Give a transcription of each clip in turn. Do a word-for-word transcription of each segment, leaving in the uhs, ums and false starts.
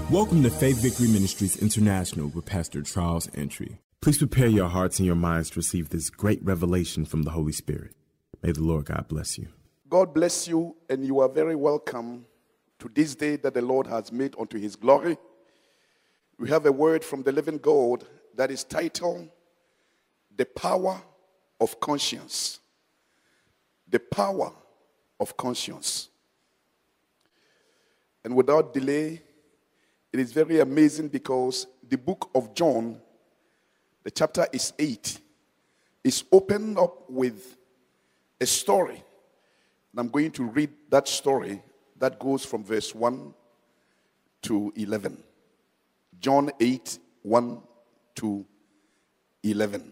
Welcome to Faith Victory Ministries International with Pastor Charles Entry. Please prepare your hearts and your minds to receive this great revelation from the Holy Spirit. May the Lord God bless you. God bless you, and you are very welcome to this day that the Lord has made unto his glory. We have a word from the living God that is titled, The Power of Conscience. The Power of Conscience. And without delay, it is very amazing because the book of John, the chapter is eight, is opened up with a story. And I'm going to read that story that goes from verse one to eleven. John eight, one to eleven.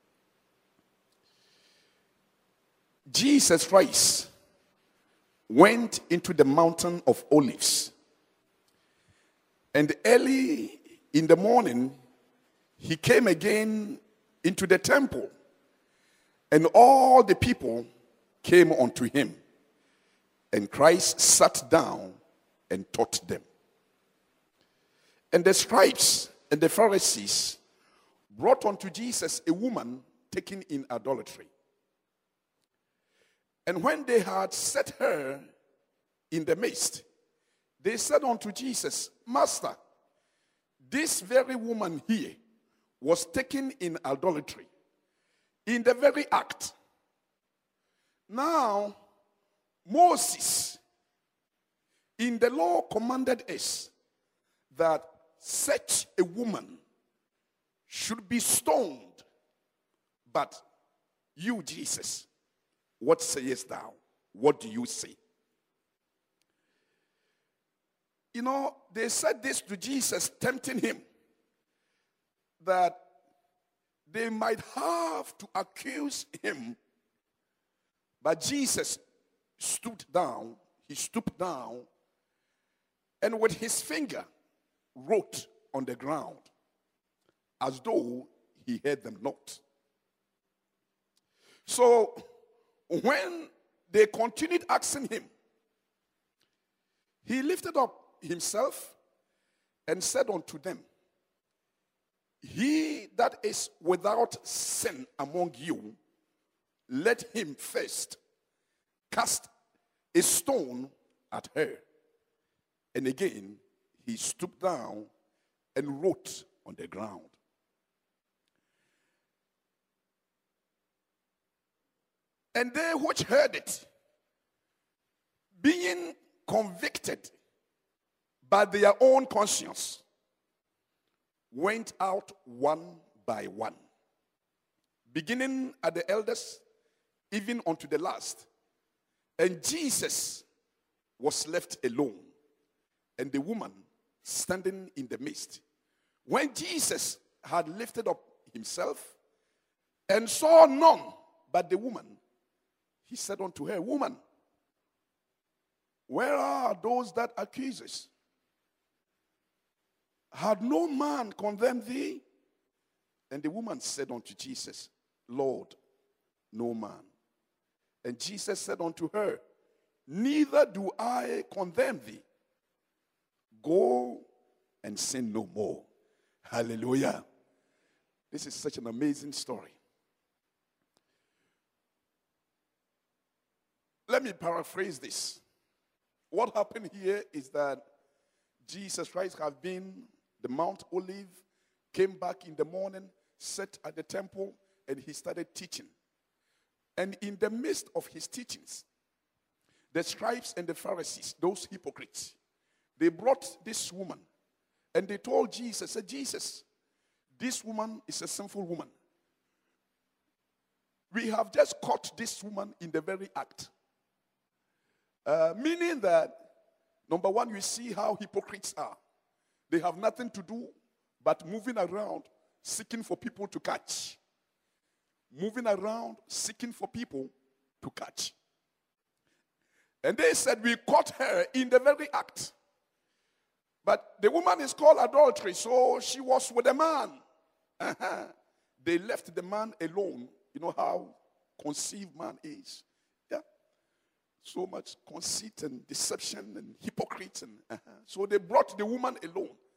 Jesus Christ went into the mountain of Olives. And early in the morning, he came again into the temple. And all the people came unto him. And Christ sat down and taught them. And the scribes and the Pharisees brought unto Jesus a woman taken in adultery. And when they had set her in the midst, they said unto Jesus, Master, this very woman here was taken in adultery, in the very act. Now, Moses in the law commanded us that such a woman should be stoned. But you, Jesus, what sayest thou? What do you say? You know, they said this to Jesus, tempting him, that they might have to accuse him. But Jesus stooped down, he stooped down, and with his finger wrote on the ground, as though he heard them not. So, when they continued asking him, he lifted up himself and said unto them, he that is without sin among you, let him first cast a stone at her. And again, he stooped down and wrote on the ground. And they which heard it, being convicted by their own conscience, went out one by one, beginning at the eldest, even unto the last. And Jesus was left alone, and the woman standing in the midst. When Jesus had lifted up himself and saw none but the woman, he said unto her, Woman, where are those that accuse us? Had no man condemned thee? And the woman said unto Jesus, Lord, no man. And Jesus said unto her, neither do I condemn thee. Go and sin no more. Hallelujah. This is such an amazing story. Let me paraphrase this. What happened here is that Jesus Christ had been the Mount Olive, came back in the morning, sat at the temple, and he started teaching. And in the midst of his teachings, the scribes and the Pharisees, those hypocrites, they brought this woman, and they told Jesus, said, Jesus, this woman is a sinful woman. We have just caught this woman in the very act. Uh, meaning that, number one, you see how hypocrites are. They have nothing to do but moving around, seeking for people to catch. Moving around, seeking for people to catch. And they said, we caught her in the very act. But the woman is called adultery, so she was with a man. Uh-huh. They left the man alone. You know how conceived man is. Yeah. So much conceit and deception and hypocrisy. And, uh-huh. So they brought the woman alone.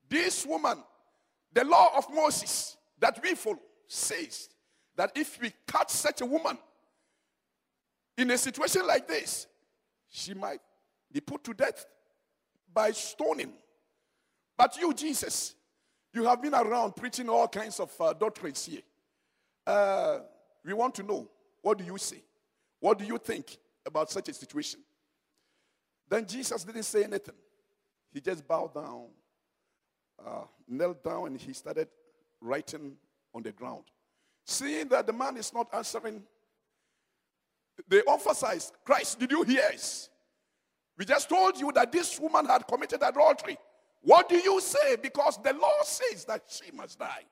This woman, the law of Moses that we follow says that if we catch such a woman in a situation like this, she might be put to death by stoning. But you, Jesus, you have been around preaching all kinds of uh, doctrines here. Uh, we want to know, what do you say? What do you think about such a situation? Then Jesus didn't say anything. He just bowed down, uh, knelt down, and he started writing on the ground. Seeing that the man is not answering, they emphasized, Christ, did you hear us? We just told you that this woman had committed adultery. What do you say? Because the law says that she must die.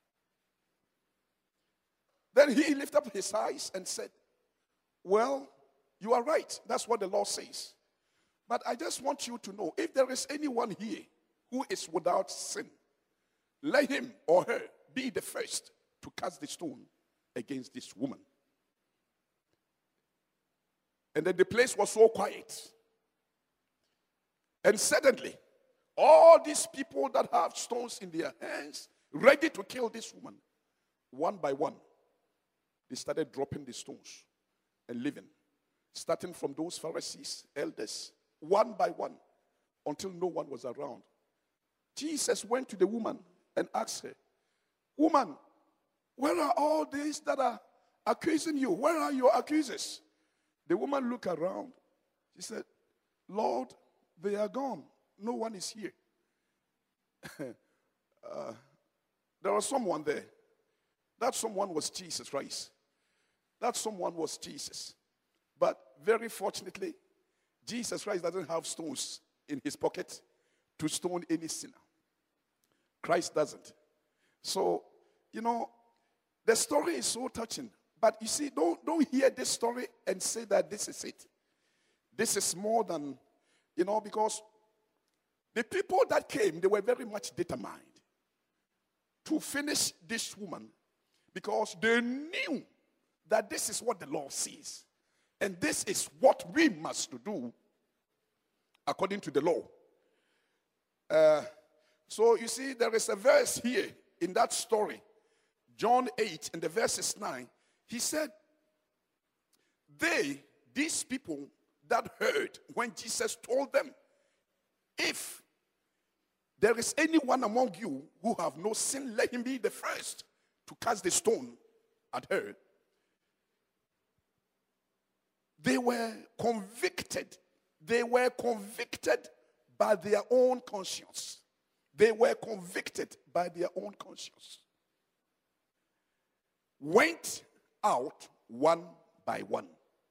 Then he lifted up his eyes and said, well, you are right. That's what the law says. But I just want you to know, if there is anyone here who is without sin, let him or her be the first to cast the stone against this woman. And then the place was so quiet. And suddenly, all these people that have stones in their hands, ready to kill this woman, one by one, they started dropping the stones and leaving. Starting from those Pharisees, elders, one by one, until no one was around. Jesus went to the woman and asked her, woman, where are all these that are accusing you? Where are your accusers? The woman looked around. She said, Lord, they are gone. No one is here. uh, there was someone there. That someone was Jesus Christ. That someone was Jesus. But very fortunately, Jesus Christ doesn't have stones in his pocket to stone any sinner. Christ doesn't. So, you know, the story is so touching. But you see, don't, don't hear this story and say that this is it. This is more than, you know, because the people that came, they were very much determined to finish this woman because they knew that this is what the law says. And this is what we must do according to the law. Uh, so you see, there is a verse here in that story, John eight, and the verse is nine. He said, they, these people that heard when Jesus told them, if there is anyone among you who have no sin, let him be the first to cast the stone at her. They were convicted. They were convicted by their own conscience. They were convicted by their own conscience. Went out one by one.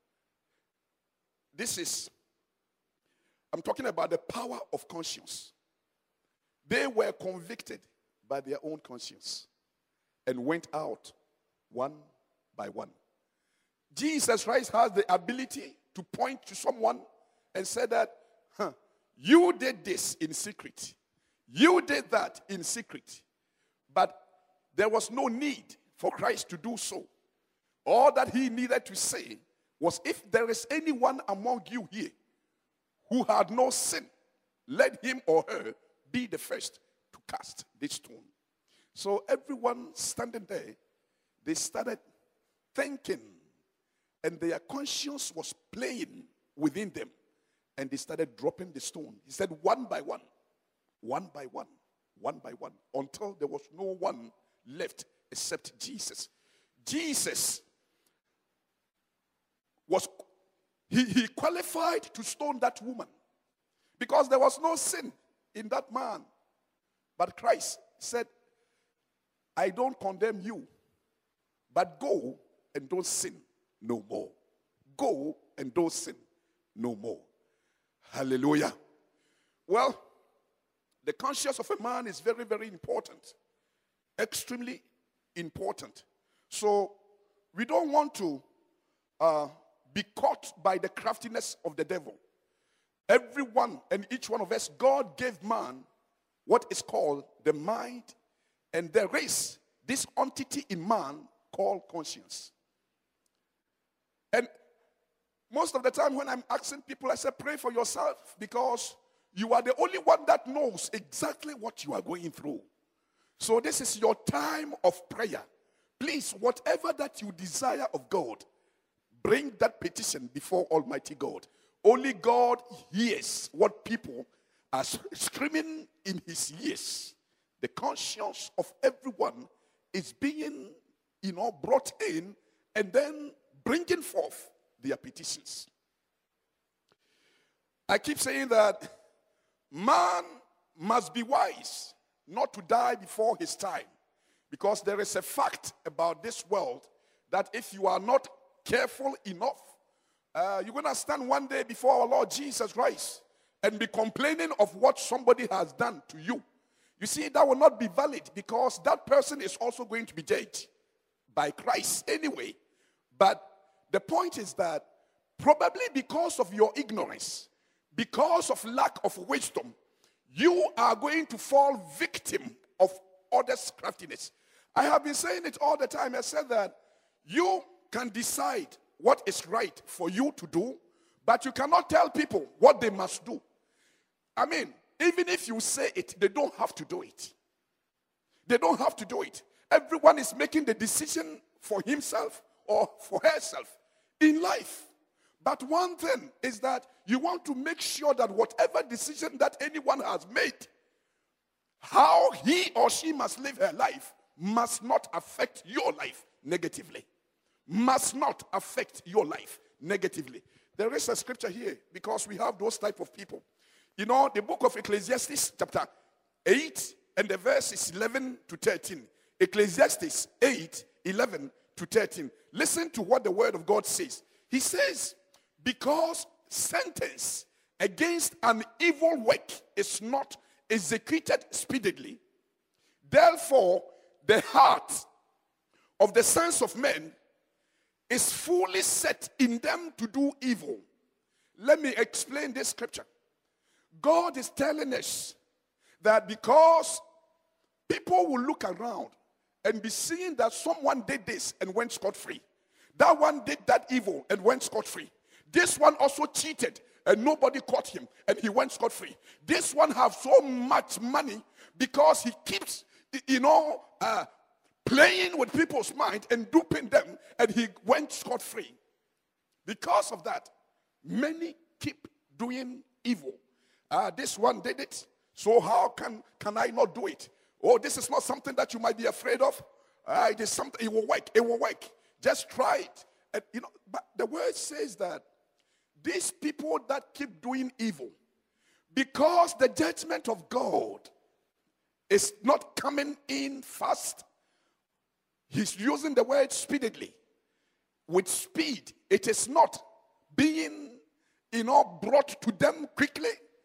This is, I'm talking about the power of conscience. They were convicted by their own conscience and went out one by one. Jesus Christ has the ability to point to someone and say that, huh, you did this in secret. You did that in secret. But there was no need for Christ to do so. All that he needed to say was, if there is anyone among you here who had no sin, let him or her be the first to cast this stone. So everyone standing there, they started thinking, and their conscience was playing within them, and they started dropping the stone. He said, one by one, one by one, one by one, until there was no one left except Jesus. Jesus was, he, he qualified to stone that woman because there was no sin in that man. But Christ said, I don't condemn you, but go and don't sin no more. Go and don't sin no more. Hallelujah. Well, the conscience of a man is very, very important. Extremely important. So we don't want to uh, be caught by the craftiness of the devil. Everyone and each one of us, God gave man what is called the mind, and there is this entity in man called conscience. And most of the time when I'm asking people, I say, pray for yourself, because You are the only one that knows exactly what you are going through. So this is your time of prayer. Please, whatever that you desire of God, bring that petition before Almighty God. Only God hears what people are screaming in his ears. The conscience of everyone is being, you know, brought in and then bringing forth their petitions. I keep saying that man must be wise not to die before his time, because there is a fact about this world that if you are not careful enough, uh, you're going to stand one day before our Lord Jesus Christ and be complaining of what somebody has done to you. You see, that will not be valid, because that person is also going to be judged by Christ anyway. But the point is that probably because of your ignorance, because of lack of wisdom, you are going to fall victim of others' craftiness. I have been saying it all the time. I said that you can decide what is right for you to do, but you cannot tell people what they must do. I mean, even if you say it, they don't have to do it. They don't have to do it. Everyone is making the decision for himself or for herself in life. But one thing is that you want to make sure that whatever decision that anyone has made, how he or she must live her life must not affect your life negatively. Must not affect your life negatively. There is a scripture here because we have those type of people. You know, the book of Ecclesiastes chapter eight and the verse is eleven to thirteen. Ecclesiastes eight, eleven to thirteen. Listen to what the word of God says. He says, because sentence against an evil work is not executed speedily, therefore the heart of the sons of men is fully set in them to do evil. Let me explain this scripture. God is telling us that because people will look around and be seeing that someone did this and went scot-free. That one did that evil and went scot-free. This one also cheated and nobody caught him and he went scot-free. This one have so much money because he keeps, you know, uh, playing with people's mind and duping them, and he went scot-free. Because of that, many keep doing evil. Uh, this one did it, so how can, can I not do it? Oh, this is not something that you might be afraid of. Uh, it is something, it will work, it will work. Just try it. And, you know, but the word says that these people that keep doing evil, because the judgment of God is not coming in fast, he's using the word speedily. With speed, it is not being, you know, brought to them quickly.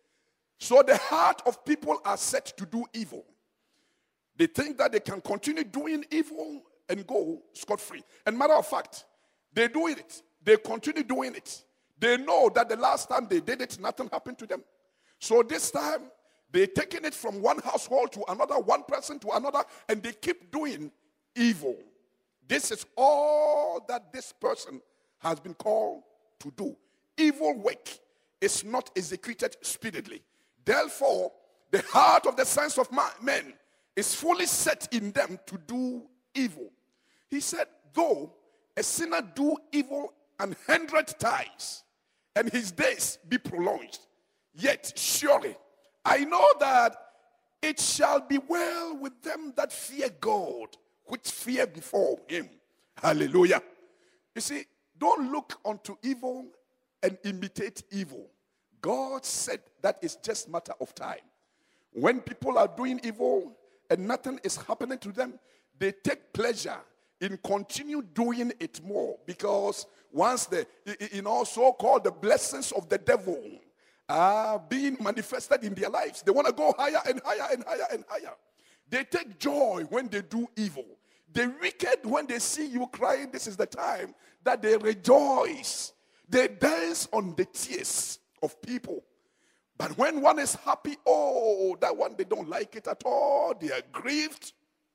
So the heart of people are set to do evil. They think that they can continue doing evil and go scot-free. And matter of fact, they do it. They continue doing it. They know that the last time they did it, nothing happened to them. So this time, they're taking it from one household to another, one person to another, and they keep doing evil. This is all that this person has been called to do. Evil work is not executed speedily. Therefore, the heart of the sons of men is fully set in them to do evil. He said, though a sinner do evil an hundred times, and his days be prolonged, yet surely I know that it shall be well with them that fear God, which fear before him. Hallelujah. You see, don't look unto evil and imitate evil. God said that is just a matter of time. When people are doing evil and nothing is happening to them, they take pleasure in continue doing it more, because once the, you know, so-called the blessings of the devil are being manifested in their lives, they want to go higher and higher and higher and higher. They take joy when they do evil. The wicked, when they see you crying, this is the time that they rejoice. They dance on the tears of people. But when one is happy, oh, that one, they don't like it at all. They are grieved.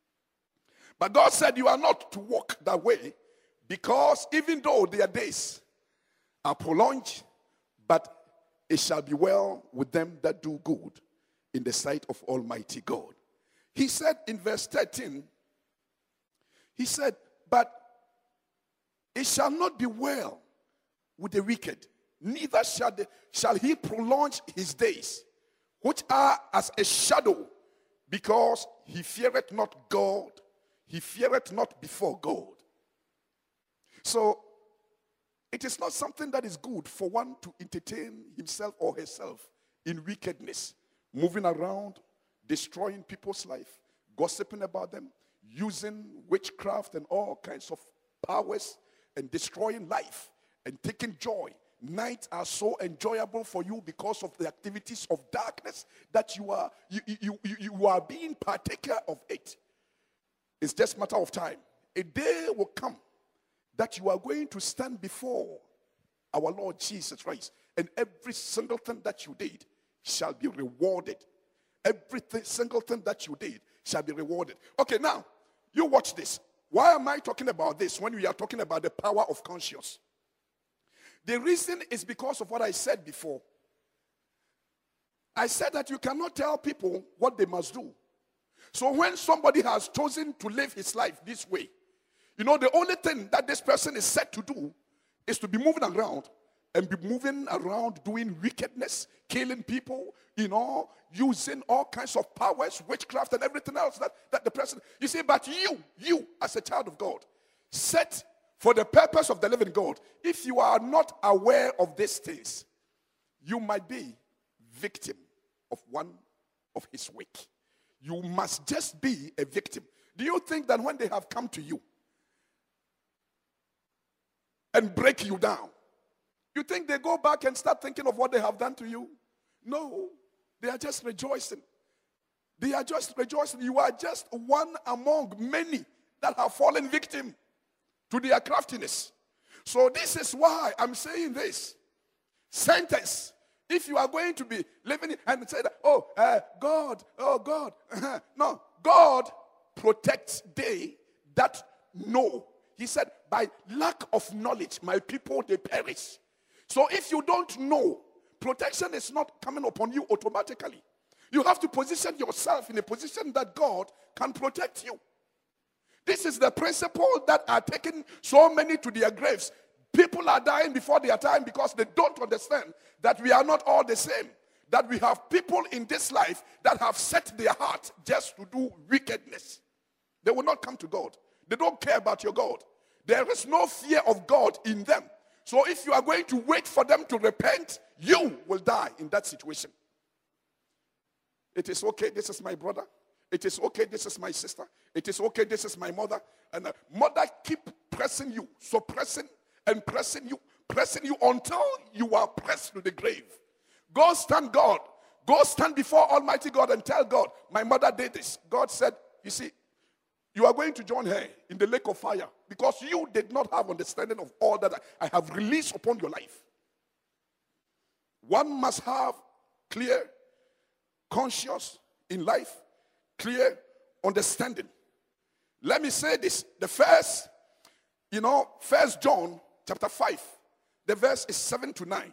But God said you are not to walk that way, because even though their days are prolonged, but it shall be well with them that do good in the sight of Almighty God. He said in verse thirteen, he said, but it shall not be well with the wicked, neither shall, the, shall he prolong his days, which are as a shadow, because he feareth not God, he feareth not before God. So, it is not something that is good for one to entertain himself or herself in wickedness, moving around, destroying people's life, gossiping about them, using witchcraft and all kinds of powers, and destroying life and taking joy. Nights are so enjoyable for you because of the activities of darkness that you are you, you, you, you are being partaker of it. It's just a matter of time. A day will come that you are going to stand before our Lord Jesus Christ, and every single thing that you did shall be rewarded. Every single thing that you did shall be rewarded. Okay, now, you watch this. Why am I talking about this when we are talking about the power of conscience? The reason is because of what I said before. I said that you cannot tell people what they must do. So when somebody has chosen to live his life this way, you know, the only thing that this person is set to do is to be moving around and be moving around doing wickedness, killing people, you know, using all kinds of powers, witchcraft and everything else that, that the person, you see, but you, you as a child of God, set for the purpose of the living God, if you are not aware of these things, you might be victim of one of his work. You must just be a victim. Do you think that when they have come to you and break you down, you think they go back and start thinking of what they have done to you? No, they are just rejoicing. They are just rejoicing. You are just one among many that have fallen victim to their craftiness. So this is why I'm saying this sentence. If you are going to be living and say that, oh, uh, God, oh, God. No, God protects they that know. He said, by lack of knowledge, my people, they perish. So if you don't know, protection is not coming upon you automatically. You have to position yourself in a position that God can protect you. This is the principle that are taking so many to their graves. People are dying before their time because they don't understand that we are not all the same. That we have people in this life that have set their heart just to do wickedness. They will not come to God. They don't care about your God. There is no fear of God in them. So if you are going to wait for them to repent, you will die in that situation. It is okay, this is my brother. It is okay, this is my sister. It is okay, this is my mother. And the mother keep pressing you, suppressing and pressing you, pressing you until you are pressed to the grave. Go stand God. Go stand before Almighty God and tell God, my mother did this. God said, you see, you are going to join her in the lake of fire because you did not have understanding of all that I have released upon your life. One must have clear conscience in life, clear understanding. Let me say this. The first, you know, First John chapter five, the verse is seven to nine.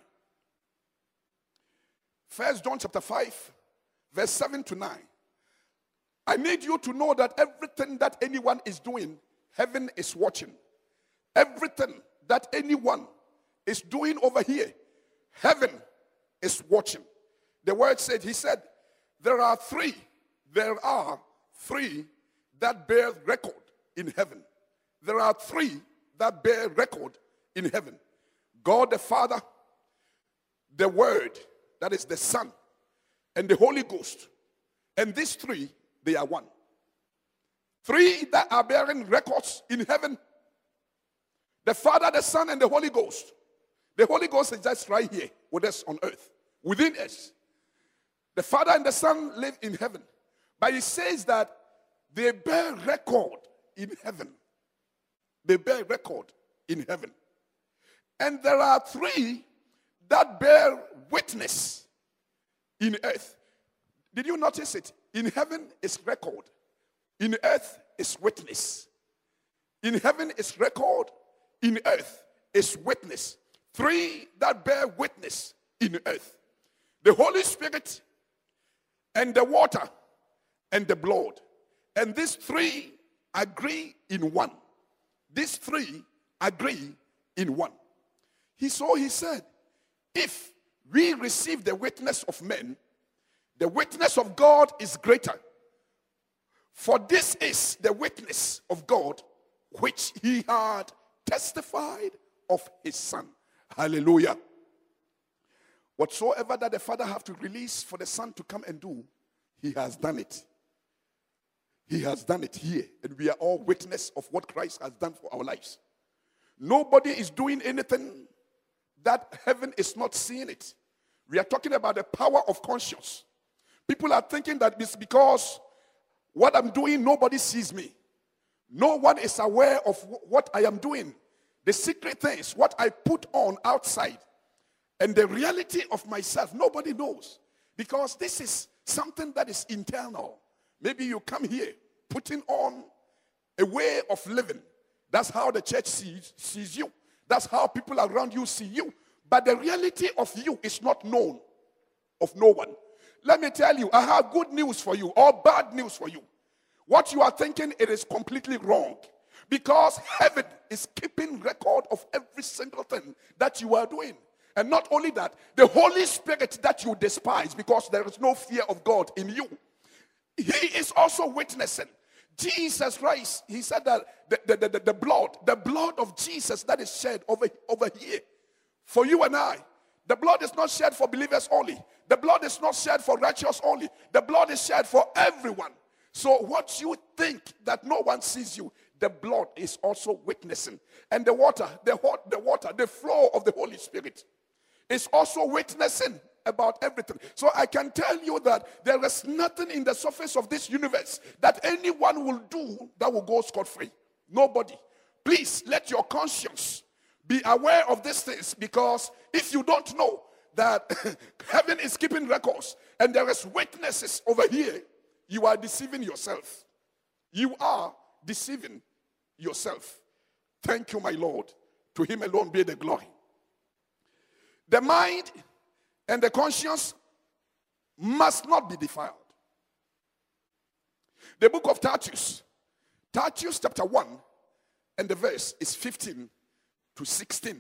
First John chapter five, verse seven to nine. I need you to know that everything that anyone is doing, heaven is watching. Everything that anyone is doing over here, heaven is watching. The word said, he said, there are three, there are three that bear record in heaven. There are three that bear record in heaven. God the Father, the Word, that is the Son, and the Holy Ghost. And these three, they are one. Three that are bearing records in heaven. The Father, the Son, and the Holy Ghost. The Holy Ghost is just right here with us on earth, within us. The Father and the Son live in heaven. But it says that they bear record in heaven. They bear record in heaven. And there are three that bear witness in earth. Did you notice it? In heaven is record. In earth is witness. In heaven is record. In earth is witness. Three that bear witness in earth. the Holy Spirit, and the water, and the blood. And these three agree in one. These three agree in one. He so he said, if we receive the witness of men, the witness of God is greater. For this is the witness of God, which he had testified of his Son. Hallelujah. Whatsoever that the Father have to release for the Son to come and do, he has done it. He has done it here. And we are all witness of what Christ has done for our lives. Nobody is doing anything that heaven is not seeing it. We are talking about the power of conscience. People are thinking that it's because what I'm doing, nobody sees me. No one is aware of what I am doing. The secret things, what I put on outside, and the reality of myself, nobody knows. Because this is something that is internal. Maybe you come here putting on a way of living. That's how the church sees, sees you. That's how people around you see you. But the reality of you is not known of no one. Let me tell you, I have good news for you or bad news for you. What you are thinking, it is completely wrong. Because heaven is keeping record of every single thing that you are doing. And not only that, the Holy Spirit that you despise because there is no fear of God in you, he is also witnessing. Jesus Christ, he said that the, the, the, the blood, the blood of Jesus that is shed over, over here for you and I, the blood is not shed for believers only. The blood is not shed for righteous only. The blood is shed for everyone. So what you think that no one sees you, the blood is also witnessing. And the water, the hot, the water, the flow of the Holy Spirit is also witnessing about everything. So I can tell you that there is nothing in the surface of this universe that anyone will do that will go scot-free. Nobody. Please let your conscience be aware of these things, because if you don't know that heaven is keeping records and there is witnesses over here, you are deceiving yourself. You are deceiving yourself. Thank you, my Lord. To him alone be the glory. The mind and the conscience must not be defiled. The book of Titus, Titus chapter one, and the verse is fifteen to sixteen.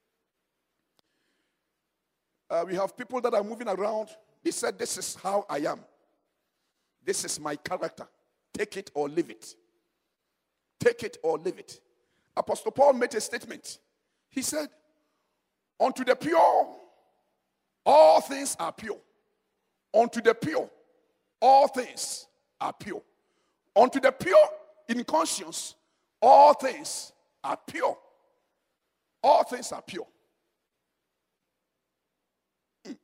Uh, we have people that are moving around. They said, this is how I am. This is my character. Take it or leave it. Take it or leave it. Apostle Paul made a statement. He said, unto the pure, all things are pure. Unto the pure, all things are pure. Unto the pure in conscience, all things are pure. All things are pure. Mm.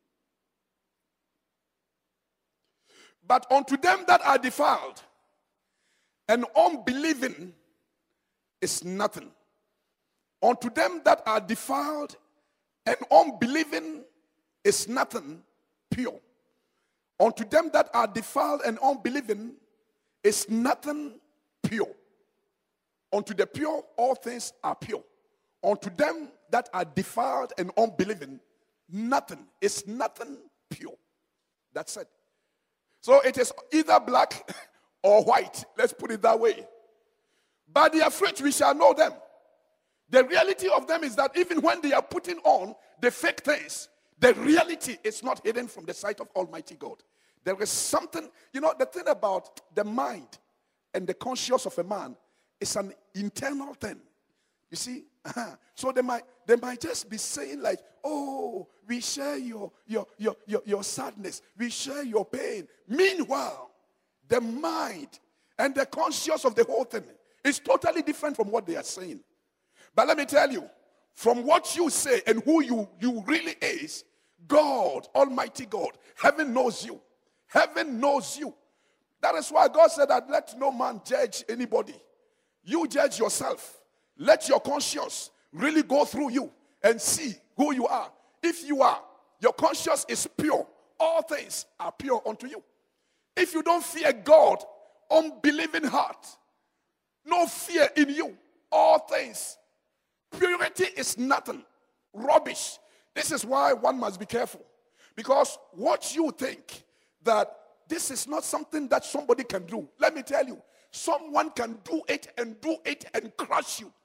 But unto them that are defiled and unbelieving is nothing. Unto them that are defiled and unbelieving is nothing pure. Unto them that are defiled and unbelieving is nothing pure. Unto the pure, all things are pure. Unto them that are defiled and unbelieving, nothing is nothing pure. That's it. So it is either black or white. Let's put it that way. By their fruit we shall know them. The reality of them is that even when they are putting on the fake things, the reality is not hidden from the sight of Almighty God. There is something, you know, the thing about the mind and the conscience of a man is an internal thing. You see? Uh-huh. So they might they might just be saying like, oh, we share your, your, your, your, your sadness. We share your pain. Meanwhile, the mind and the conscience of the whole thing is totally different from what they are saying. But let me tell you, from what you say and who you, you really is, God, Almighty God, heaven knows you. Heaven knows you. That is why God said that let no man judge anybody. You judge yourself. Let your conscience really go through you and see who you are. If you are, your conscience is pure, all things are pure unto you. If you don't fear God, unbelieving heart, no fear in you, all things, purity is nothing, rubbish. This is why one must be careful. Because what you think that this is not something that somebody can do. Let me tell you, someone can do it and do it and crush you.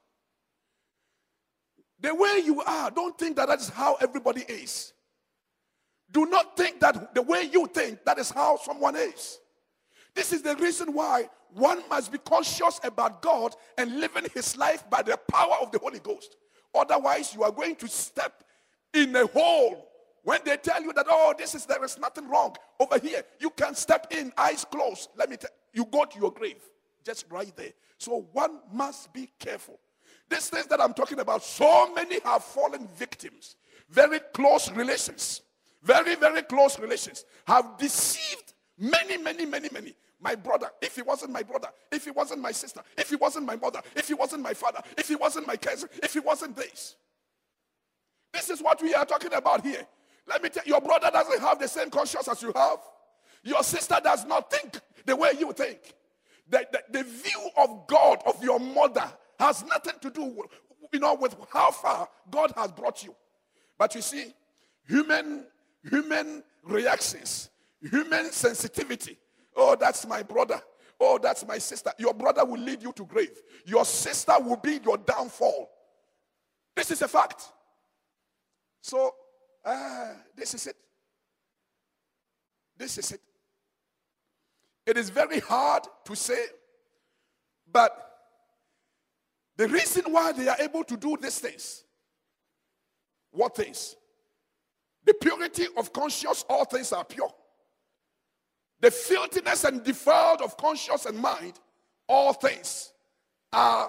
The way you are, don't think that that is how everybody is. Do not think that the way you think, that is how someone is. This is the reason why one must be conscious about God and living his life by the power of the Holy Ghost. Otherwise, you are going to step in a hole. When they tell you that, oh, this is, there is nothing wrong over here, you can step in, eyes closed. Let me tell you, you go to your grave, just right there. So one must be careful. These things that I'm talking about, so many have fallen victims. Very close relations, very, very close relations have deceived many, many, many, many. My brother, if he wasn't my brother, if he wasn't my sister, if he wasn't my mother, if he wasn't my father, if he wasn't my cousin, if he wasn't this. This is what we are talking about here. Let me tell you, your brother doesn't have the same conscience as you have. Your sister does not think the way you think. The, the, the view of God of your mother has nothing to do with, you know, with how far God has brought you. But you see, human, human reactions, human sensitivity. Oh, that's my brother. Oh, that's my sister. Your brother will lead you to grave. Your sister will be your downfall. This is a fact. So, uh, this is it. This is it. It is very hard to say, but the reason why they are able to do these things, what things? The purity of conscience, all things are pure. The filthiness and defiled of conscience and mind, all things are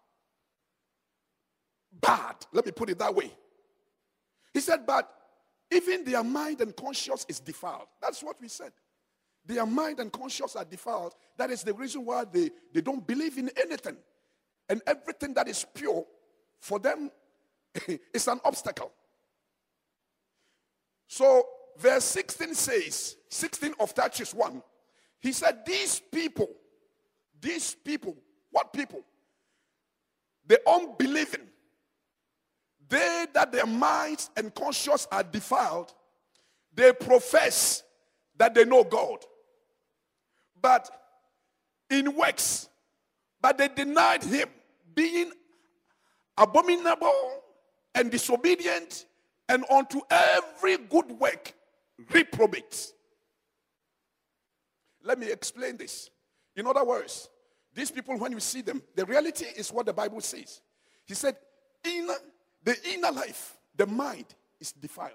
bad. Let me put it that way. He said, but even their mind and conscience is defiled. That's what we said. Their mind and conscience are defiled. That is the reason why they, they don't believe in anything. And everything that is pure, for them, is an obstacle. So, verse sixteen says, sixteen of Titus one, he said, these people, these people, what people? The unbelieving, they that their minds and conscience are defiled, they profess that they know God. But in works, but they denied him, being abominable and disobedient, and unto every good work reprobate. Let me explain this. In other words, these people, when you see them, the reality is what the Bible says. He said, inner, the inner life, the mind is defiled.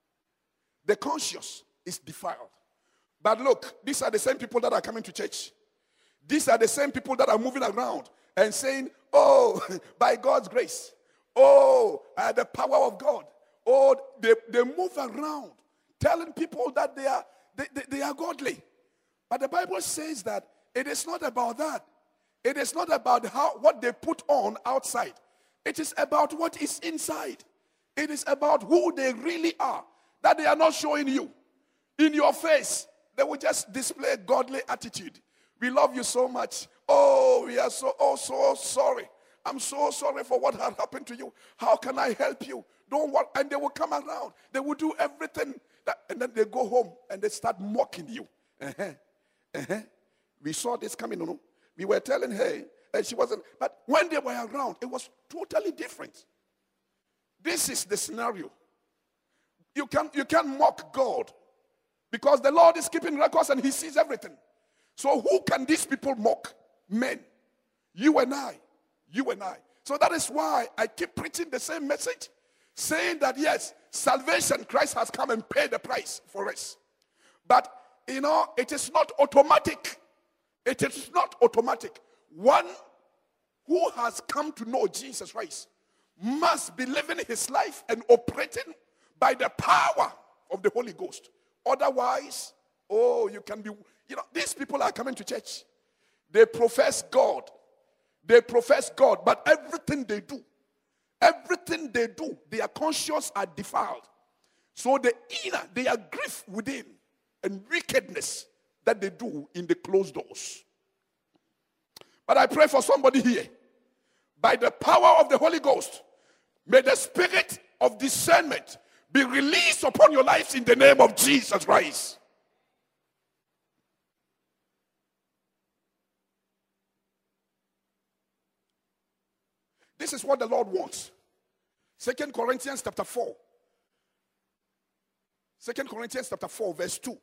The conscience is defiled. But look, these are the same people that are coming to church. These are the same people that are moving around and saying, oh, by God's grace. Oh, uh, the power of God. Oh, they, they move around telling people that they are, they, they, they are godly. But the Bible says that it is not about that. It is not about how what they put on outside. It is about what is inside. It is about who they really are, that they are not showing you. In your face, they will just display godly attitude. We love you so much. Oh, we are so, oh, so sorry. I'm so sorry for what had happened to you. How can I help you? Don't worry. And they will come around. They will do everything. That, and then they go home and they start mocking you. Uh-huh. Uh-huh. We saw this coming. No, no. We were telling her, and she wasn't. But when they were around, it was totally different. This is the scenario. You can you can't mock God because the Lord is keeping records and he sees everything. So who can these people mock? Men. You and I. You and I. So that is why I keep preaching the same message, saying that yes, salvation, Christ has come and paid the price for us. But, you know, it is not automatic. It is not automatic. One who has come to know Jesus Christ must be living his life and operating by the power of the Holy Ghost. Otherwise, oh, you can be, you know, these people are coming to church. They profess God. They profess God, but everything they do, everything they do, their conscience are defiled. So the inner, their grief within and wickedness that they do in the closed doors. But I pray for somebody here. By the power of the Holy Ghost, may the spirit of discernment be released upon your lives in the name of Jesus Christ. This is what the Lord wants. Second Corinthians chapter four. Second Corinthians chapter four, verse two.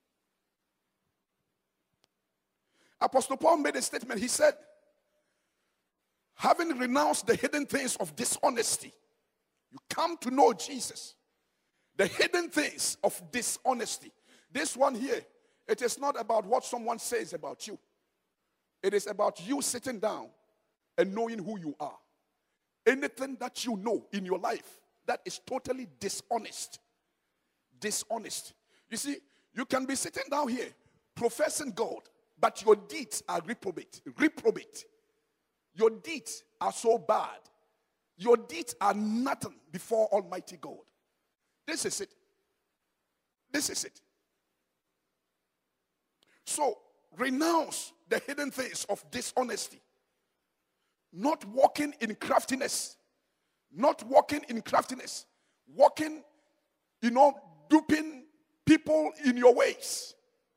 Apostle Paul made a statement. He said, having renounced the hidden things of dishonesty, you come to know Jesus. The hidden things of dishonesty. This one here, it is not about what someone says about you. It is about you sitting down and knowing who you are. Anything that you know in your life that is totally dishonest. Dishonest. You see, you can be sitting down here professing God, but your deeds are reprobate. Reprobate. Your deeds are so bad. Your deeds are nothing before Almighty God. This is it. This is it. So, renounce the hidden things of dishonesty. Not walking in craftiness. Not walking in craftiness. Walking, you know, duping people in your ways.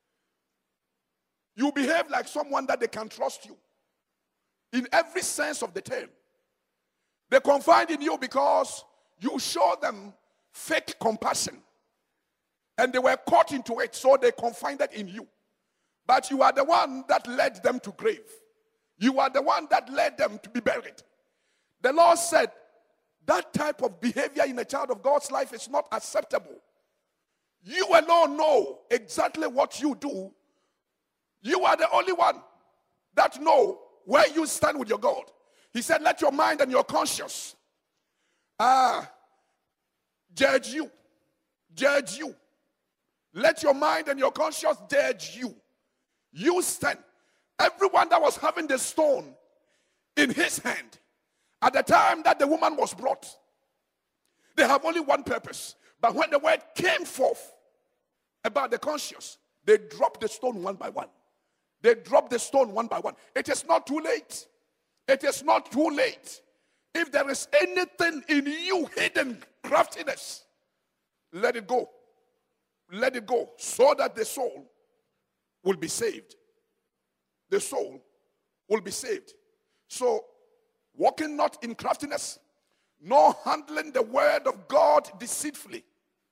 You behave like someone that they can trust you. In every sense of the term. They confide in you because you show them fake compassion. And they were caught into it, so they confided in you. But you are the one that led them to grave. You are the one that led them to be buried. The Lord said that type of behavior in a child of God's life is not acceptable. You alone know exactly what you do. You are the only one that know where you stand with your God. He said, let your mind and your conscience uh, judge you. Judge you. Let your mind and your conscience judge you. You stand. Everyone that was having the stone in his hand at the time that the woman was brought, they have only one purpose. But when the word came forth about the conscience, they dropped the stone one by one. They dropped the stone one by one. It is not too late. It is not too late. If there is anything in you hidden craftiness, let it go. Let it go so that the soul will be saved. The soul will be saved. So, walking not in craftiness, nor handling the word of God deceitfully.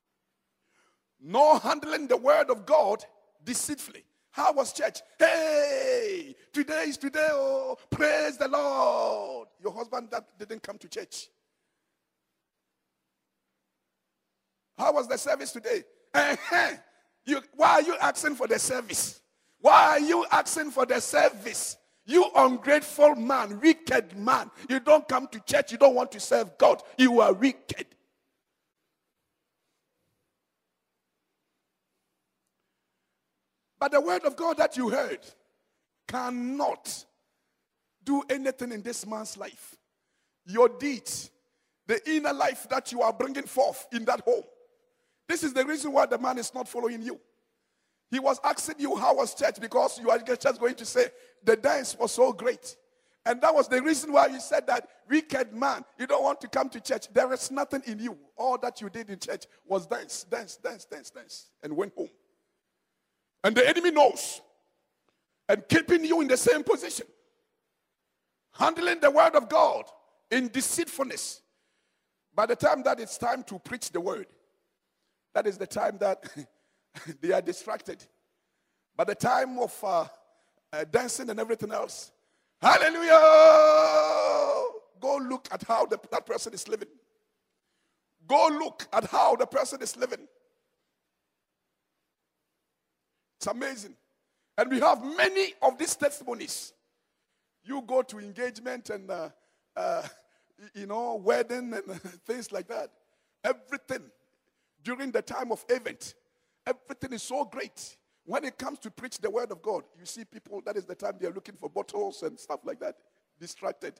Nor handling the word of God deceitfully. How was church? Hey, today is today, oh, praise the Lord. Your husband that didn't come to church. How was the service today? Uh-huh. You, why are you asking for the service? Why are you asking for the service? You ungrateful man, wicked man. You don't come to church. You don't want to serve God. You are wicked. But the word of God that you heard cannot do anything in this man's life. Your deeds, the inner life that you are bringing forth in that home. This is the reason why the man is not following you. He was asking you how was church because you are just going to say the dance was so great. And that was the reason why you said that wicked man, you don't want to come to church. There is nothing in you. All that you did in church was dance, dance, dance, dance, dance, and went home. And the enemy knows. And keeping you in the same position. Handling the word of God in deceitfulness. By the time that it's time to preach the word, that is the time that they are distracted. By the time of uh, uh, dancing and everything else, hallelujah! Go look at how the, that person is living. Go look at how the person is living. It's amazing. And we have many of these testimonies. You go to engagement and, uh, uh, you know, wedding and things like that. Everything during the time of event, everything is so great. When it comes to preach the word of God, you see people, that is the time they are looking for bottles and stuff like that, distracted.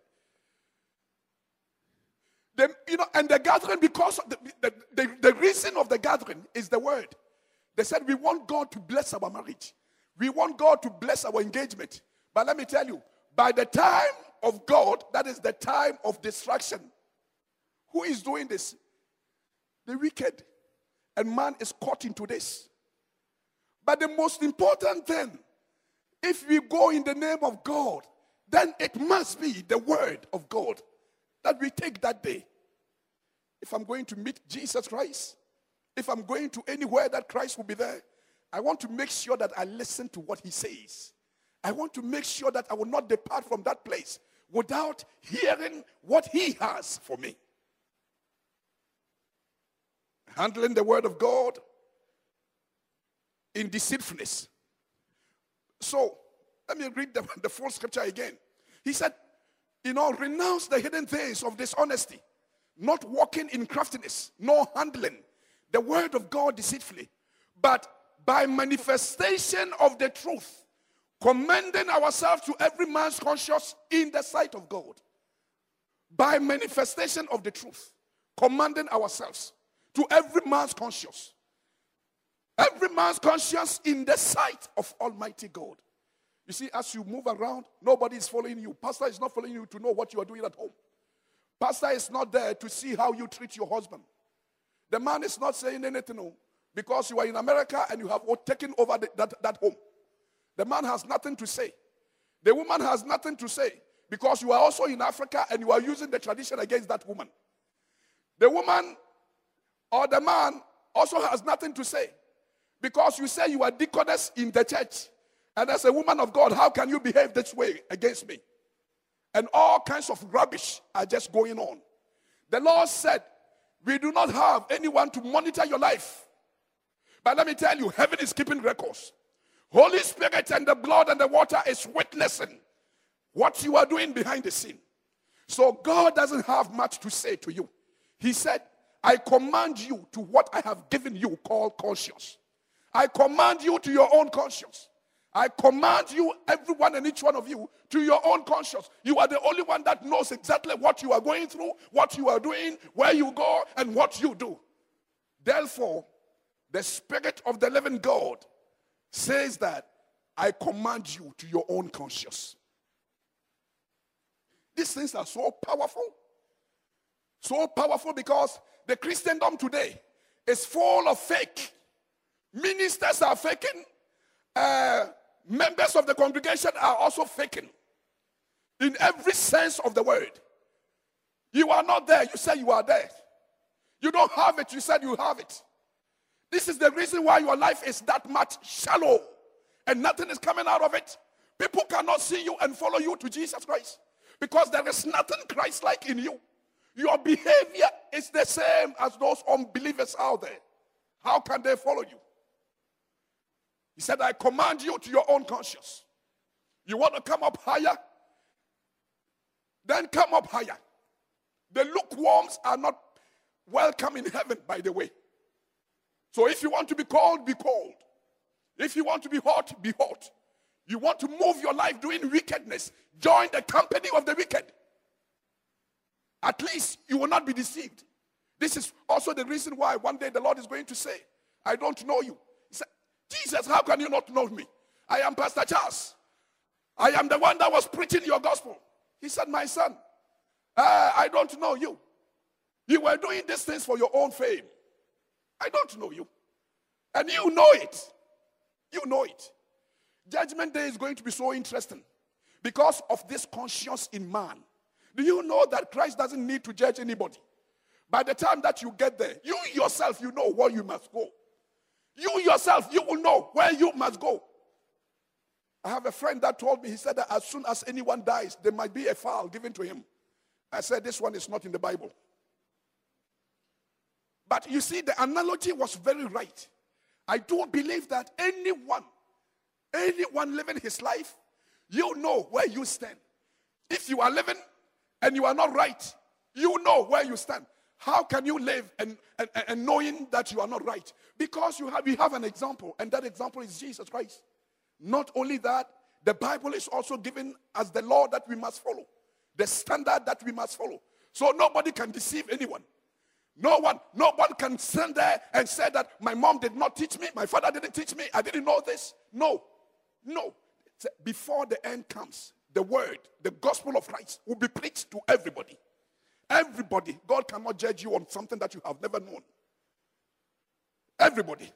Them, you know, and the gathering, because of the, the, the, the reason of the gathering is the word. They said, we want God to bless our marriage. We want God to bless our engagement. But let me tell you, by the time of God, that is the time of distraction. Who is doing this? The wicked. And man is caught into this. But the most important thing, if we go in the name of God, then it must be the word of God that we take that day. If I'm going to meet Jesus Christ, if I'm going to anywhere that Christ will be there, I want to make sure that I listen to what he says. I want to make sure that I will not depart from that place without hearing what he has for me. Handling the word of God in deceitfulness. So, let me read the, the full scripture again. He said, you know, renounce the hidden things of dishonesty, not walking in craftiness, nor handling the word of God deceitfully, but by manifestation of the truth, commending ourselves to every man's conscience in the sight of God. By manifestation of the truth, commanding ourselves to every man's conscience. Every man's conscience in the sight of Almighty God. You see, as you move around, nobody is following you. Pastor is not following you to know what you are doing at home. Pastor is not there to see how you treat your husband. The man is not saying anything because you are in America and you have taken over the, that, that home. The man has nothing to say. The woman has nothing to say because you are also in Africa and you are using the tradition against that woman. The woman or the man also has nothing to say because you say you are deaconess in the church. And as a woman of God, how can you behave this way against me? And all kinds of rubbish are just going on. The Lord said, we do not have anyone to monitor your life. But let me tell you, heaven is keeping records. Holy Spirit and the blood and the water is witnessing what you are doing behind the scene. So God doesn't have much to say to you. He said, I command you to what I have given you called conscience. I command you to your own conscience. I command you, everyone and each one of you, to your own conscience. You are the only one that knows exactly what you are going through, what you are doing, where you go, and what you do. Therefore, the Spirit of the living God says that I command you to your own conscience. These things are so powerful. So powerful because the Christendom today is full of fake. Ministers are faking. Uh, members of the congregation are also faking. In every sense of the word. You are not there. You say you are there. You don't have it. You said you have it. This is the reason why your life is that much shallow. And nothing is coming out of it. People cannot see you and follow you to Jesus Christ. Because there is nothing Christ-like in you. Your behavior is the same as those unbelievers out there. How can they follow you? He said, I command you to your own conscience. You want to come up higher? Then come up higher. The lukewarms are not welcome in heaven, by the way. So if you want to be cold, be cold. If you want to be hot, be hot. You want to move your life doing wickedness, join the company of the wicked. At least you will not be deceived. This is also the reason why one day the Lord is going to say, I don't know you. He said, Jesus, how can you not know me? I am Pastor Charles. I am the one that was preaching your gospel. He said, my son, uh, I don't know you. You were doing these things for your own fame. I don't know you. And you know it. You know it. Judgment Day is going to be so interesting because of this conscience in man. Do you know that Christ doesn't need to judge anybody? By the time that you get there, you yourself, you know where you must go. You yourself, you will know where you must go. I have a friend that told me, he said that as soon as anyone dies, there might be a file given to him. I said, this one is not in the Bible. But you see, the analogy was very right. I do believe that anyone, anyone living his life, you know where you stand. If you are living and you are not right, you know where you stand. How can you live and, and, and knowing that you are not right? Because you have, we have an example, and that example is Jesus Christ. Not only that, the Bible is also given as the law that we must follow, the standard that we must follow. So nobody can deceive anyone. No one, no one can stand there and say that my mom did not teach me, my father didn't teach me, I didn't know this. No, no. Before the end comes, the word, the gospel of Christ will be preached to everybody. Everybody. God cannot judge you on something that you have never known. Everybody.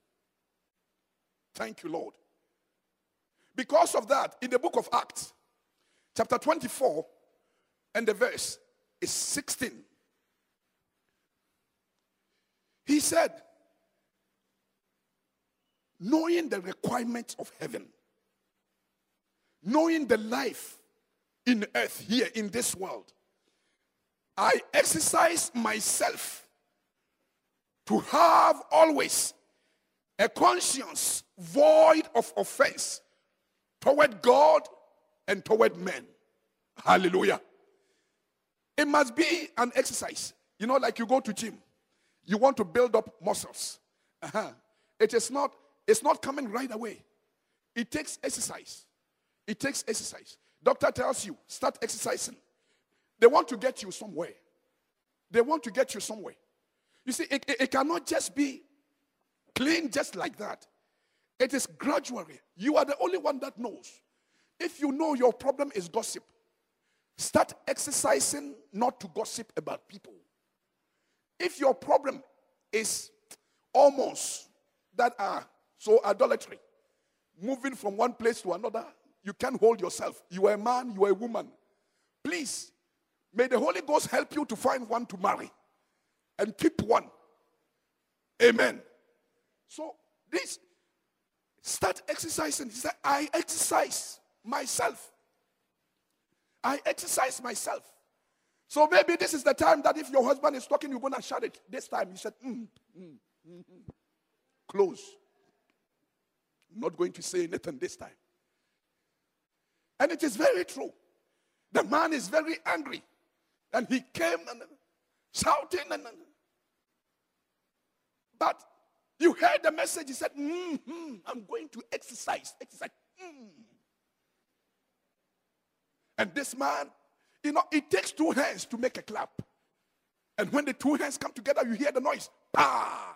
Thank you, Lord. Because of that, in the book of Acts, chapter twenty-four, and the verse is sixteen. He said, knowing the requirements of heaven, knowing the life in earth here in this world, I exercise myself to have always a conscience void of offense toward God and toward men. Hallelujah. It must be an exercise. You know, like you go to gym. You want to build up muscles. Uh-huh. It is not, it's not coming right away. It takes exercise. It takes exercise. Doctor tells you, start exercising. They want to get you somewhere. They want to get you somewhere. You see, it, it, it cannot just be clean just like that. It is gradually. You are the only one that knows. If you know your problem is gossip, start exercising not to gossip about people. If your problem is almost that are so idolatry, moving from one place to another, you can't hold yourself. You are a man, you are a woman. Please, may the Holy Ghost help you to find one to marry and keep one. Amen. So this, start exercising. He said, I exercise myself. I exercise myself. So maybe this is the time that if your husband is talking, you're going to shut it. This time you said, mm, mm, mm, mm. Close. I'm not going to say anything this time. And it is very true. The man is very angry. And he came and shouting. And, and, but you heard the message. He said, mm, mm, I'm going to exercise. Exercise. Mm. And this man, you know, it takes two hands to make a clap. And when the two hands come together, you hear the noise. Ah!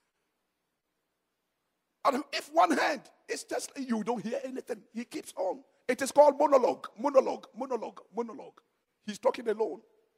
And if one hand is just, you don't hear anything. He keeps on. It is called monologue, monologue, monologue, monologue. He's talking alone.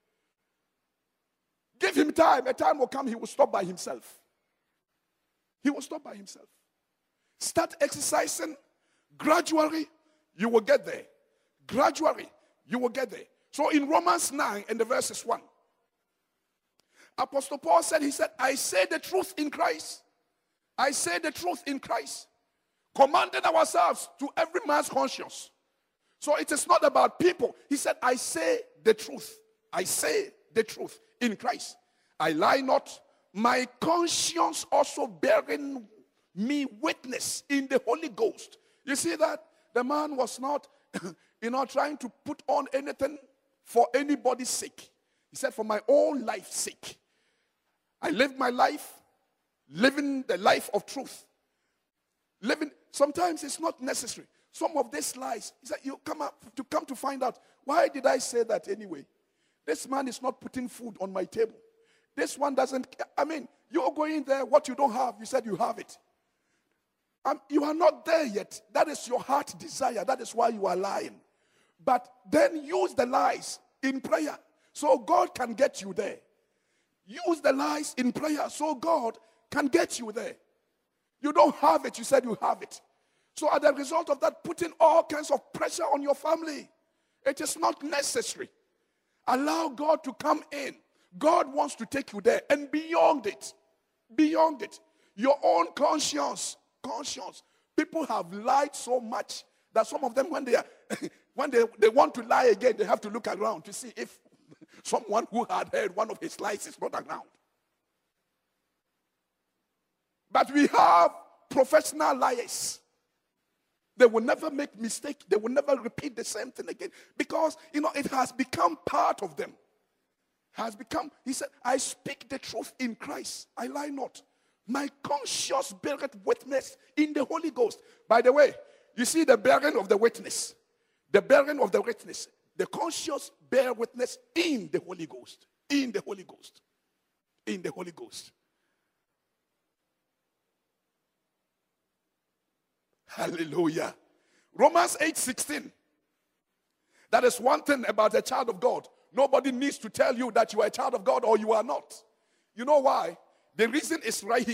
Give him time. A time will come, he will stop by himself. He will stop by himself. Start exercising. Gradually, you will get there. Gradually, you will get there. So in Romans nine and the verses one, Apostle Paul said, he said, I say the truth in Christ. I say the truth in Christ. Commanding ourselves to every man's conscience. So it is not about people. He said, I say the truth. I say the truth in Christ. I lie not. My conscience also bearing me witness in the Holy Ghost. You see that? The man was not, you know, trying to put on anything for anybody's sake. He said, for my own life's sake. I live my life, living the life of truth. Living, sometimes it's not necessary. Some of these lies, he said, you come up to come to find out, why did I say that anyway? This man is not putting food on my table. This one doesn't, I mean, you're going there, what you don't have, you said you have it. Um, you are not there yet. That is your heart desire. That is why you are lying. But then use the lies in prayer so God can get you there. Use the lies in prayer so God can get you there. You don't have it, you said you have it. So as a result of that, putting all kinds of pressure on your family, it is not necessary. Allow God to come in. God wants to take you there and beyond it. Beyond it. Your own conscience. Conscience. People have lied so much that some of them, when they are, when they, they want to lie again, they have to look around to see if someone who had heard one of his lies is not around. But we have professional liars. They will never make mistake. They will never repeat the same thing again. Because, you know, it has become part of them. Has become, he said, I speak the truth in Christ. I lie not. My conscience beareth witness in the Holy Ghost. By the way, you see the bearing of the witness. The bearing of the witness. The conscience bear witness in the Holy Ghost. In the Holy Ghost. In the Holy Ghost. Hallelujah. Romans eight sixteen. That is one thing about a child of God. Nobody needs to tell you that you are a child of God or you are not. You know why? The reason is right here.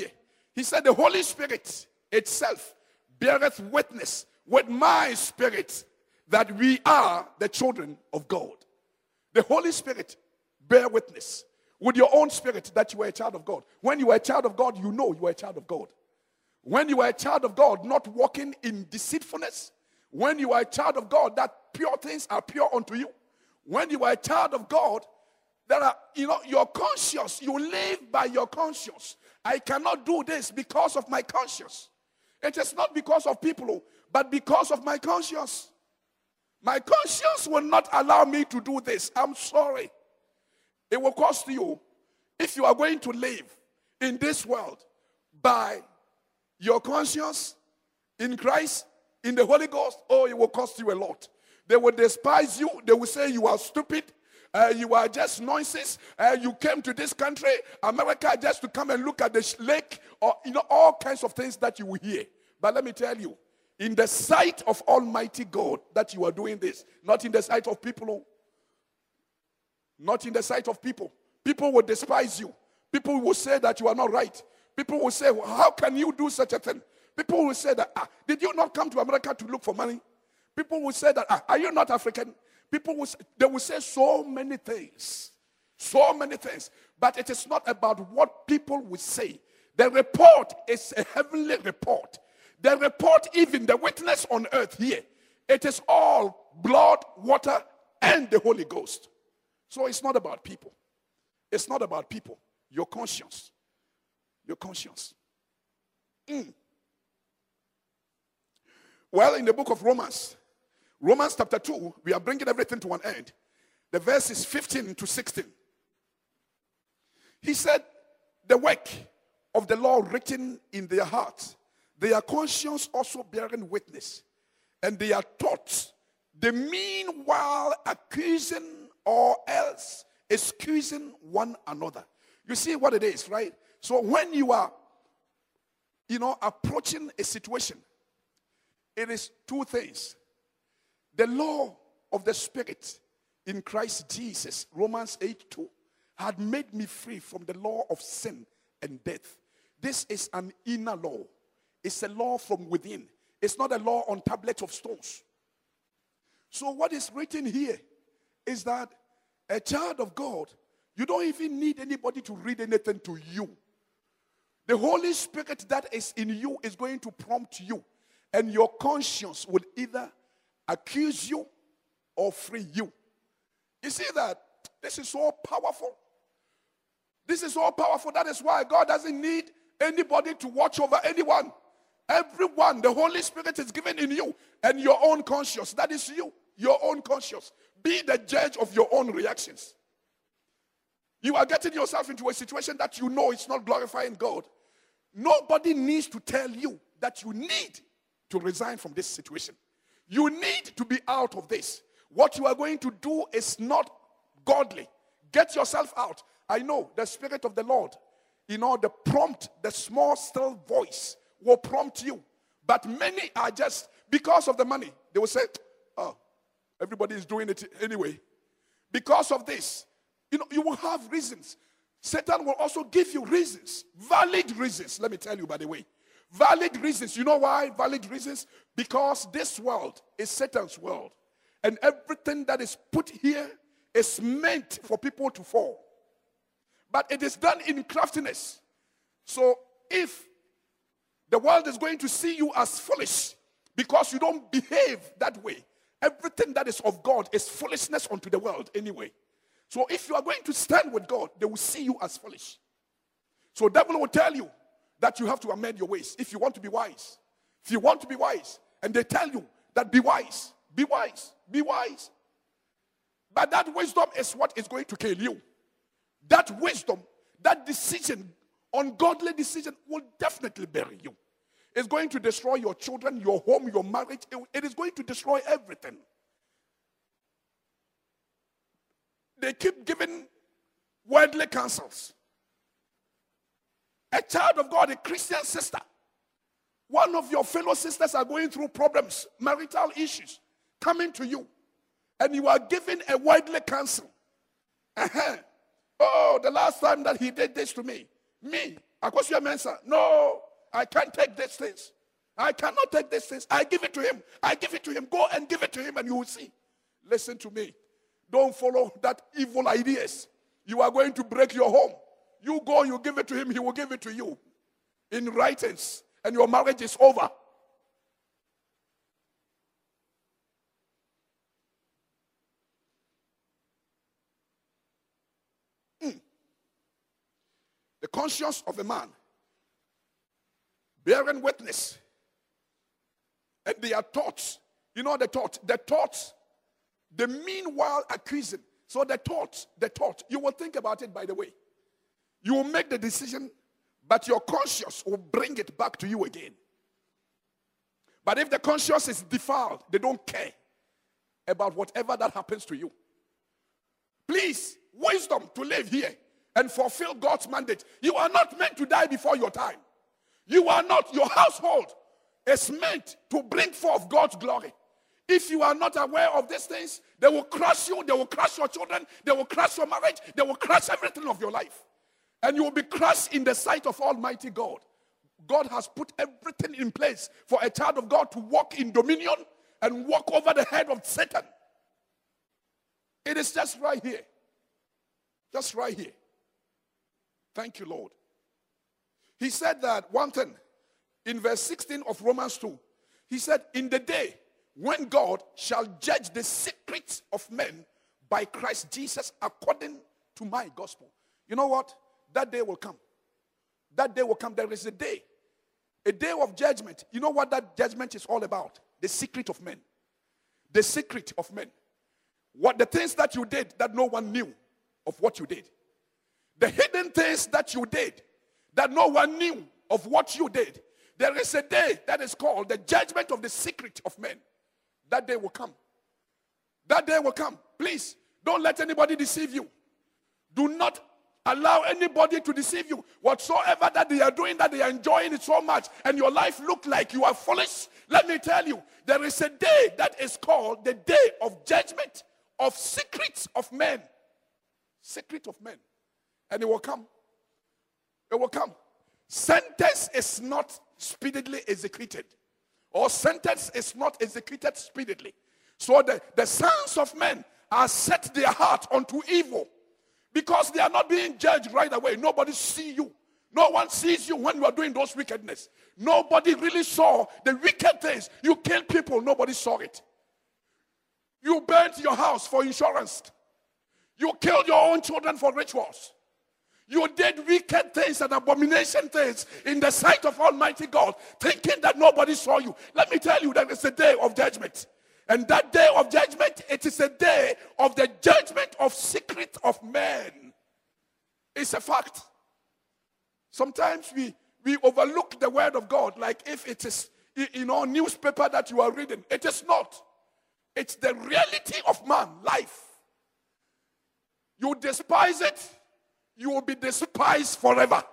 He said, the Holy Spirit itself beareth witness with my spirit that we are the children of God. The Holy Spirit bear witness with your own spirit that you are a child of God. When you are a child of God, you know you are a child of God. When you are a child of God, not walking in deceitfulness. When you are a child of God, that pure things are pure unto you. When you are a child of God, there are, you know, your conscience, you live by your conscience. I cannot do this because of my conscience. It is not because of people, but because of my conscience. My conscience will not allow me to do this. I'm sorry. It will cost you if you are going to live in this world by your conscience in Christ, in the Holy Ghost. Oh, it will cost you a lot. They will despise you. They will say you are stupid. Uh, you are just nonsense. Uh, you came to this country, America, just to come and look at the lake, or you know all kinds of things that you will hear. But let me tell you, in the sight of Almighty God, that you are doing this, not in the sight of people. Not in the sight of people. People will despise you. People will say that you are not right. People will say, well, how can you do such a thing? People will say that, ah, did you not come to America to look for money? People will say that, ah, are you not African? People will say, they will say so many things. So many things. But it is not about what people will say. The report is a heavenly report. The report, even the witness on earth here, it is all blood, water, and the Holy Ghost. So it's not about people. It's not about people. Your conscience. Your conscience. Mm. Well, in the book of Romans, Romans chapter two, we are bringing everything to an end. The verse is fifteen to sixteen. He said, the work of the law written in their hearts, their conscience also bearing witness, and their thoughts, the meanwhile accusing or else excusing one another. You see what it is, right? So when you are, you know, approaching a situation, it is two things. The law of the Spirit in Christ Jesus, Romans eight two, had made me free from the law of sin and death. This is an inner law. It's a law from within. It's not a law on tablets of stones. So what is written here is that a child of God, you don't even need anybody to read anything to you. The Holy Spirit that is in you is going to prompt you, and your conscience will either accuse you or free you. You see that? This is so powerful. This is so powerful. That is why God doesn't need anybody to watch over anyone. Everyone, the Holy Spirit is given in you, and your own conscience. That is you, your own conscience. Be the judge of your own reactions. You are getting yourself into a situation that you know is not glorifying God. Nobody needs to tell you that you need to resign from this situation. You need to be out of this. What you are going to do is not godly. Get yourself out. I know the Spirit of the Lord, you know, the prompt, the small, still voice will prompt you. But many are just, because of the money, they will say, oh, everybody is doing it anyway. Because of this, you know, you will have reasons. Satan will also give you reasons, valid reasons. Let me tell you, by the way, valid reasons. You know why valid reasons? Because this world is Satan's world, and everything that is put here is meant for people to fall. But it is done in craftiness. So if the world is going to see you as foolish because you don't behave that way, everything that is of God is foolishness unto the world anyway. So if you are going to stand with God, they will see you as foolish. So devil will tell you that you have to amend your ways if you want to be wise. If you want to be wise, and they tell you that be wise, be wise, be wise. But that wisdom is what is going to kill you. That wisdom, that decision, ungodly decision, will definitely bury you. It's going to destroy your children, your home, your marriage. It, it is going to destroy everything. They keep giving worldly counsels. A child of God, a Christian sister, one of your fellow sisters are going through problems, marital issues, coming to you, and you are giving a worldly counsel. Uh-huh. Oh, the last time that he did this to me, me, Akwesua Mensah, no, I can't take these things. I cannot take these things. I give it to him. I give it to him. Go and give it to him and you will see. Listen to me. Don't follow that evil ideas. You are going to break your home. You go, you give it to him, he will give it to you in writings, and your marriage is over. Mm. The conscience of a man bearing witness, and their thoughts, you know the thought, the thoughts, the meanwhile accusing. So the thought, the thought, you will think about it, by the way. You will make the decision, but your conscience will bring it back to you again. But if the conscience is defiled, they don't care about whatever that happens to you. Please, wisdom to live here and fulfill God's mandate. You are not meant to die before your time. You are not, your household is meant to bring forth God's glory. If you are not aware of these things, they will crush you, they will crush your children, they will crush your marriage, they will crush everything of your life. And you will be crushed in the sight of Almighty God. God has put everything in place for a child of God to walk in dominion and walk over the head of Satan. It is just right here. Just right here. Thank you, Lord. He said that one thing in verse sixteen of Romans two. He said, in the day when God shall judge the secrets of men by Christ Jesus according to my gospel. You know what? That day will come. That day will come. There is a day. A day of judgment. You know what that judgment is all about? The secret of men. The secret of men. What the things that you did that no one knew of what you did. The hidden things that you did that no one knew of what you did. There is a day that is called the judgment of the secret of men. That day will come. That day will come. Please, don't let anybody deceive you. Do not allow anybody to deceive you. Whatsoever that they are doing, that they are enjoying it so much, and your life look like you are foolish, let me tell you, there is a day that is called the day of judgment of secrets of men. Secret of men. And it will come. It will come. Sentence is not speedily executed. Or sentence is not executed speedily. So the, the sons of men are set their heart unto evil. Because they are not being judged right away. Nobody sees you. No one sees you when you are doing those wickedness. Nobody really saw the wicked things. You killed people, nobody saw it. You burnt your house for insurance. You killed your own children for rituals. You did wicked things and abomination things in the sight of Almighty God, thinking that nobody saw you. Let me tell you, that it's a day of judgment. And that day of judgment, it is a day of the judgment of secret of men. It's a fact. Sometimes we, we overlook the word of God like if it is, you know, newspaper that you are reading. It is not. It's the reality of man, life. You despise it, you will be despised forever.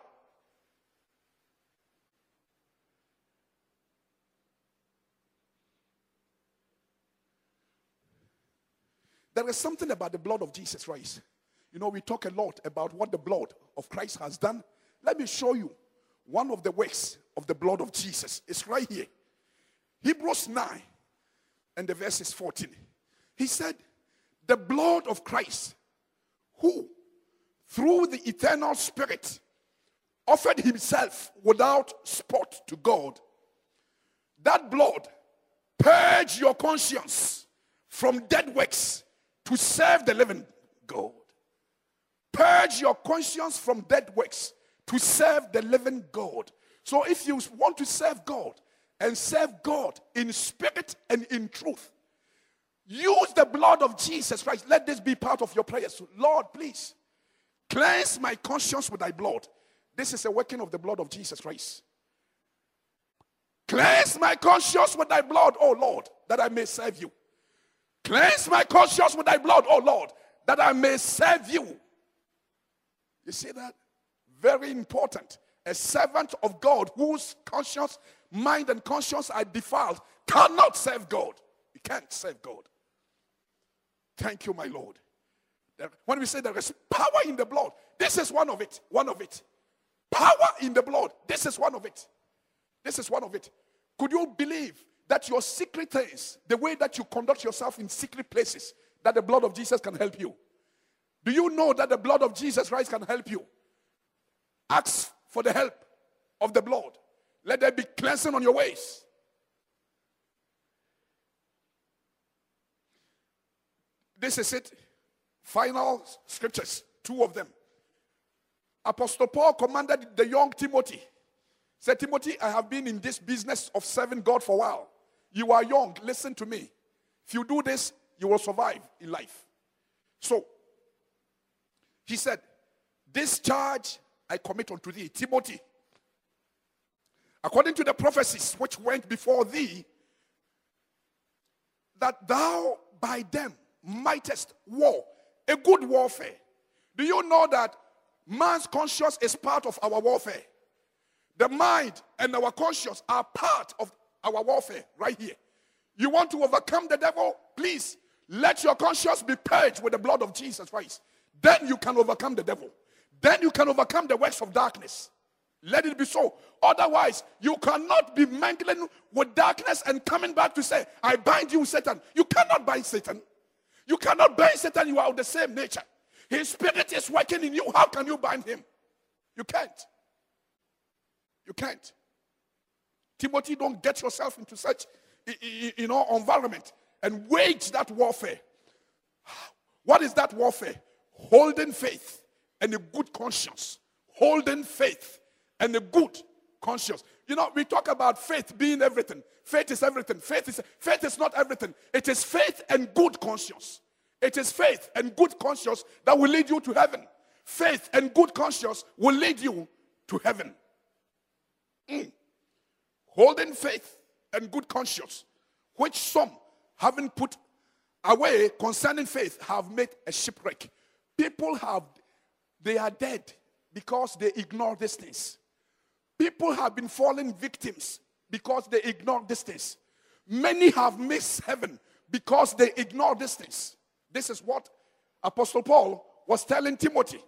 There is something about the blood of Jesus Christ. You know, we talk a lot about what the blood of Christ has done. Let me show you one of the works of the blood of Jesus. It's right here. Hebrews nine and the verse is fourteen. He said, the blood of Christ, who through the eternal Spirit offered himself without spot to God. That blood purge your conscience from dead works to serve the living God. Purge your conscience from dead works to serve the living God. So if you want to serve God and serve God in spirit and in truth, use the blood of Jesus Christ. Let this be part of your prayers. Lord, please, cleanse my conscience with thy blood. This is a working of the blood of Jesus Christ. Cleanse my conscience with thy blood, O Lord, that I may serve you. Cleanse my conscience with thy blood, O Lord, that I may serve you. You see that? Very important. A servant of God whose conscience, mind and conscience are defiled cannot serve God. You can't serve God. Thank you, my Lord. When we say there is power in the blood, this is one of it. One of it. Power in the blood. This is one of it. This is one of it. Could you believe that your secret things, the way that you conduct yourself in secret places, that the blood of Jesus can help you? Do you know that the blood of Jesus Christ can help you? Ask for the help of the blood. Let there be cleansing on your ways. This is it. Final scriptures, two of them. Apostle Paul commanded the young Timothy. Said, Timothy, I have been in this business of serving God for a while. You are young. Listen to me. If you do this, you will survive in life. So, he said, this charge I commit unto thee, Timothy, according to the prophecies which went before thee, that thou by them mightest war, a good warfare. Do you know that man's conscience is part of our warfare? The mind and our conscience are part of our warfare right here. You want to overcome the devil? Please, let your conscience be purged with the blood of Jesus Christ. Then you can overcome the devil. Then you can overcome the works of darkness. Let it be so. Otherwise, you cannot be mingling with darkness and coming back to say, I bind you, Satan. You cannot bind Satan. You cannot bind Satan. You are of the same nature. His spirit is working in you. How can you bind him? You can't. You can't. Timothy, don't get yourself into such, you know, environment and wage that warfare. What is that warfare? Holding faith and a good conscience. Holding faith and a good conscience. You know, we talk about faith being everything. Faith is everything. Faith is faith is not everything. It is faith and good conscience. It is faith and good conscience that will lead you to heaven. Faith and good conscience will lead you to heaven. Mm. Holding faith and good conscience, which some, having put away concerning faith, have made a shipwreck. People have, they are dead because they ignore these things. People have been falling victims because they ignore these things. Many have missed heaven because they ignore these things. This is what Apostle Paul was telling Timothy.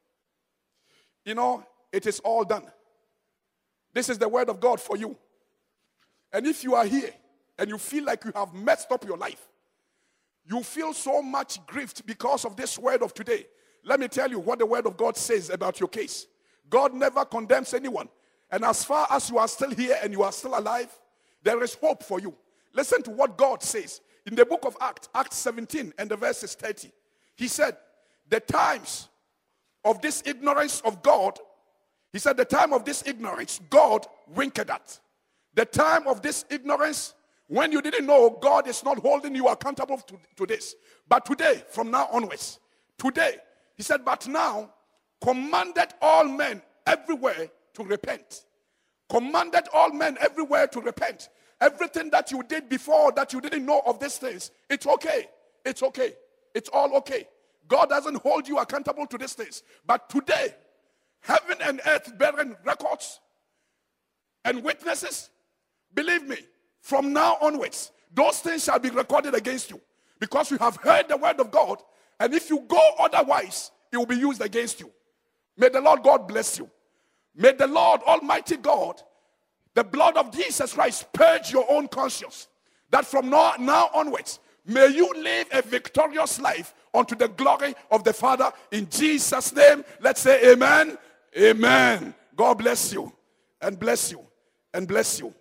You know, it is all done. This is the word of God for you. And if you are here and you feel like you have messed up your life, you feel so much grieved because of this word of today, let me tell you what the word of God says about your case. God never condemns anyone. And as far as you are still here and you are still alive, there is hope for you. Listen to what God says. In the book of Acts, Acts seventeen and the verse is thirty. He said, the times of this ignorance of God, he said, the time of this ignorance, God winked at. The time of this ignorance, when you didn't know, God is not holding you accountable to, to this. But today, from now onwards, today, he said, but now, commanded all men everywhere to repent. Commanded all men everywhere to repent. Everything that you did before that you didn't know of these things, it's okay. It's okay. It's all okay. God doesn't hold you accountable to these things. But today, heaven and earth bearing records and witnesses, believe me, from now onwards, those things shall be recorded against you. Because you have heard the word of God, and if you go otherwise, it will be used against you. May the Lord God bless you. May the Lord Almighty God, the blood of Jesus Christ, purge your own conscience. That from now, now onwards, may you live a victorious life unto the glory of the Father. In Jesus' name, let's say amen. Amen. God bless you and bless you and bless you.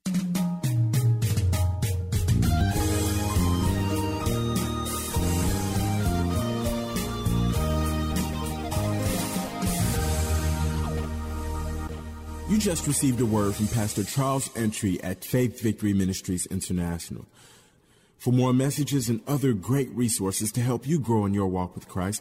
You just received a word from Pastor Charles Entry at Faith Victory Ministries International. For more messages and other great resources to help you grow in your walk with Christ,